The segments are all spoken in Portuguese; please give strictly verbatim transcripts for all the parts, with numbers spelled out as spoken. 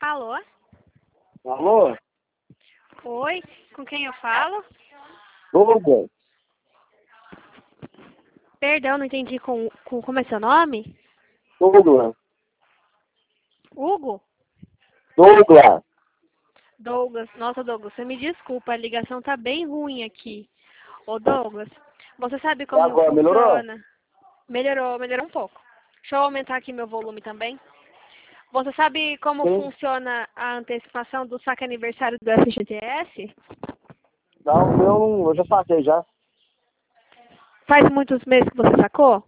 Alô? Alô? Oi, com quem eu falo? Douglas. Perdão, não entendi com, com como é seu nome? Douglas. Hugo? Douglas. Douglas. Nossa, Douglas, você me desculpa, a ligação tá bem ruim aqui. Ô, Douglas, você sabe E como agora, melhorou? funciona? Melhorou, melhorou um pouco. Deixa eu aumentar aqui meu volume também. Você sabe como Sim. funciona a antecipação do saque aniversário do F G T S? Não, o meu não, eu já saquei já. Faz muitos meses que você sacou?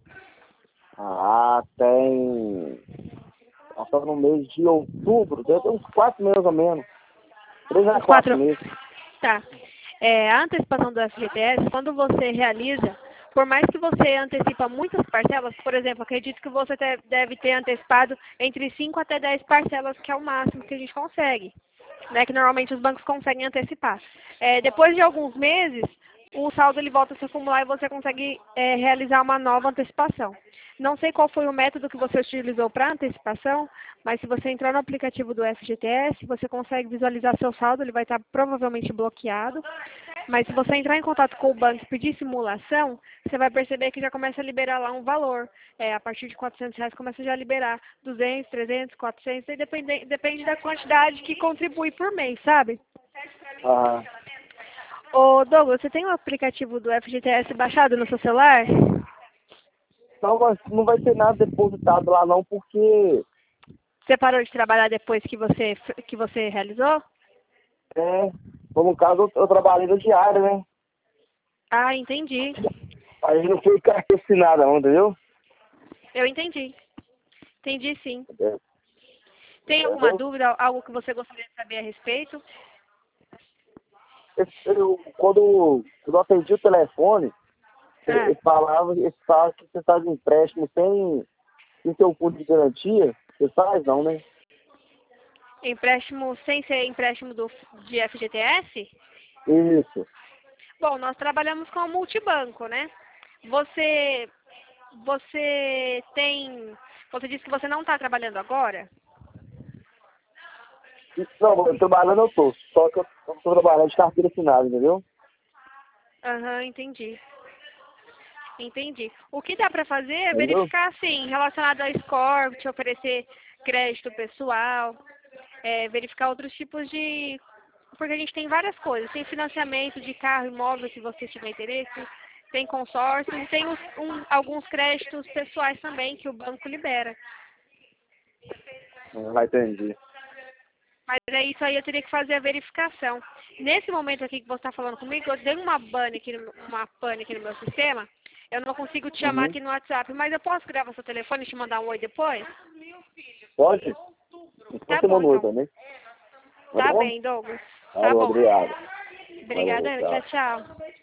Ah, tem... Nós estamos no mês de outubro, deve ter uns quatro meses ou menos. Três a Uns quatro quatro. meses. Tá. É, a antecipação do F G T S, quando você realiza, por mais que você antecipa muitas parcelas, por exemplo, acredito que você te- deve ter antecipado entre cinco até dez parcelas, que é o máximo que a gente consegue, né? Que normalmente os bancos conseguem antecipar. É, depois de alguns meses, o saldo ele volta a se acumular e você consegue é, realizar uma nova antecipação. Não sei qual foi o método que você utilizou para antecipação, mas se você entrar no aplicativo do F G T S, você consegue visualizar seu saldo, ele vai estar provavelmente bloqueado. Mas se você entrar em contato com o banco e pedir simulação, você vai perceber que já começa a liberar lá um valor. É, a partir de quatrocentos reais começa já a liberar duzentos, trezentos, quatrocentos, e depende, depende da quantidade que contribui por mês, sabe? Ah, Ô Douglas, você tem o aplicativo do F G T S baixado no seu celular? não, vai- não vai ter nada depositado lá não, porque Você parou de trabalhar depois que você, que você realizou? é, como no caso eu, eu trabalhei no diário, né? Ah, entendi. Aí não foi carteira assinada não, entendeu? Eu entendi. Entendi sim. É, Tem alguma entendeu? dúvida, algo que você gostaria de saber a respeito? Esse- Eu, quando, quando eu atendi o telefone, Ah, ele falava, ele falava que você faz empréstimo sem, sem ter o fundo de garantia, você faz não, né? empréstimo sem ser empréstimo do, de F G T S? Isso. Bom, nós trabalhamos com o multibanco, né? Você, você tem, você disse que você não está trabalhando agora? Não, eu trabalhando eu tô, só que eu eu tô trabalhando de carteira assinada, entendeu? Aham, entendi. Entendi. O que dá para fazer é Entendeu? verificar, assim, relacionado a score, te oferecer crédito pessoal, é, verificar outros tipos de... Porque a gente tem várias coisas. Tem financiamento de carro, imóvel, se você tiver interesse. Tem consórcio e tem os- um- alguns créditos pessoais também que o banco libera. Ah, entendi. Mas é isso aí, eu teria que fazer a verificação. Nesse momento aqui que você está falando comigo, eu dei uma pane aqui no, uma pane aqui no meu sistema. Eu não consigo te chamar Uhum. aqui no WhatsApp, mas eu posso gravar seu telefone e te mandar um oi depois? Pode? Então Tá você bom, mandou então. também. Tá Tá bom? bem, Douglas. Tá Tá bom, bom. obrigado. Valeu, Obrigada, tchau. tchau, tchau.